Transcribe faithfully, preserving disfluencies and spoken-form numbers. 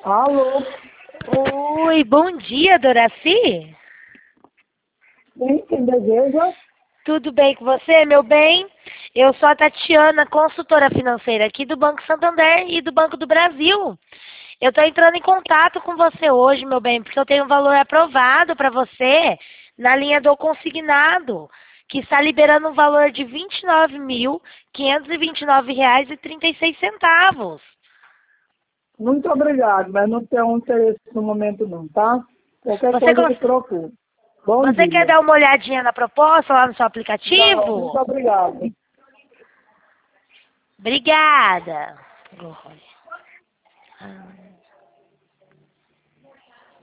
Alô? Oi, bom dia, Doraci. Sim, quem deseja? Tudo bem com você, meu bem? Eu sou a Tatiana, consultora financeira aqui do Banco Santander e do Banco do Brasil. Eu estou entrando em contato com você hoje, meu bem, porque eu tenho um valor aprovado para você na linha do consignado, que está liberando um valor de vinte e nove mil, quinhentos e vinte e nove reais e trinta e seis centavos. Muito obrigado, mas não tenho interesse no momento não, tá? Qualquer Você, coisa que cons- procure. Bom você quer dia. dar uma olhadinha na proposta lá no seu Não, muito aplicativo? obrigado. Obrigada. Glória. Ah.